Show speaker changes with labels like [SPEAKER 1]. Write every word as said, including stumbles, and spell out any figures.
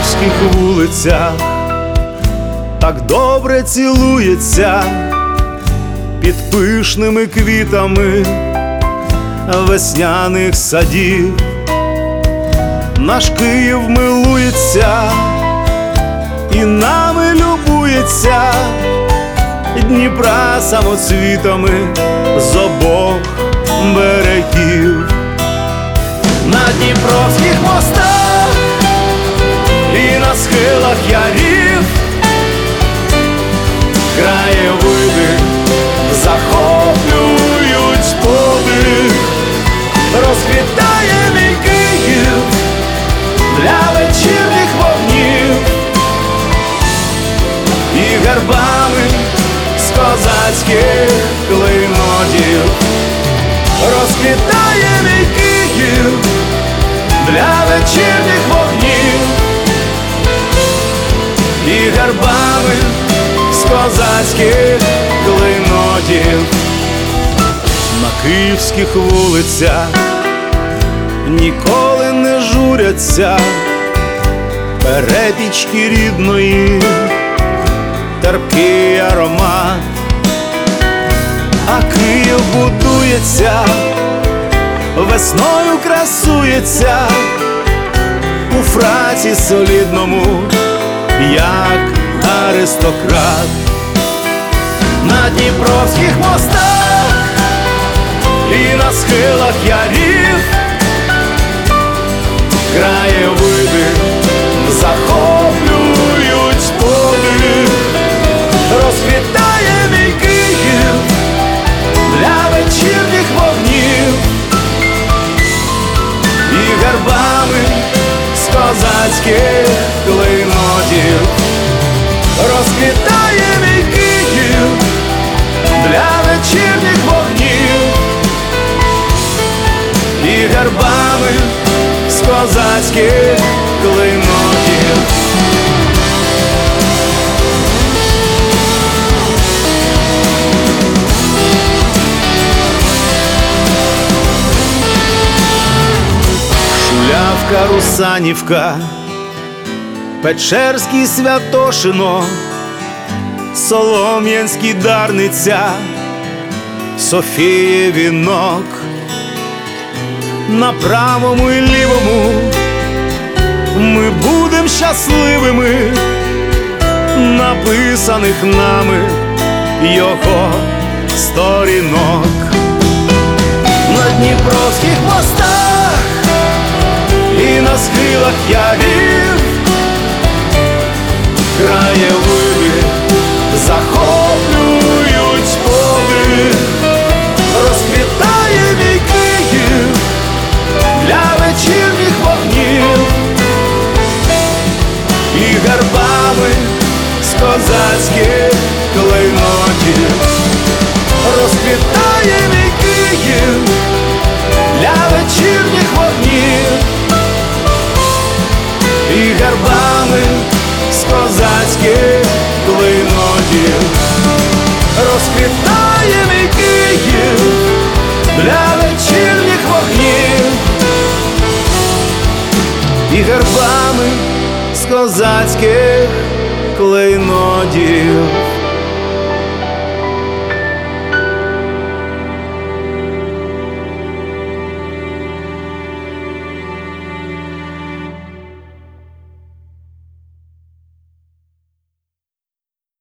[SPEAKER 1] київських вулицях так добре цілується під пишними квітами весняних садів. Наш Київ милується і нами любується Дніпра самоцвітами з обох берегів. На дніпровських мостах і на схилах ярів краєвиди захоплюють подих. Розквітає мій Київ для вечірніх вогнів і гербами з козацьких клейнотів. Розквітає мій Київ для вечірніх вогнів і гербами з козацьких клейнотів. На київських вулицях ніколи не журяться перепічки рідної, терпкий аромат. А Київ будується, весною красується у фраці солідному, як аристократ. На дніпровських мостах і на схилах ярів краєвиди захоплюють подих. Розквітає мій Київ для вечірніх вогнів і гербами з козацьких клейнотів. Розквітає мій Київ для вечірніх вогнів і гербами з козацьких клейнотів. Шулявка, Русанівка, Печерський Святошино, Солом'янський Дарниця, Софіє Вінок. На правому і лівому ми будем щасливими, написаних нами його сторінок. На дніпровських мостах і на схилах ярів краєвиди захоплюють подих. Розквітає мій Київ для вечірніх вогнів і гербами з козацьких клейнотів. Розквітає мій Київ для вечірніх вогнів і гербами з козацьких клейнотів. Розквітає мій Київ для вечірніх вогнів і гербами з козацьких клейнотів.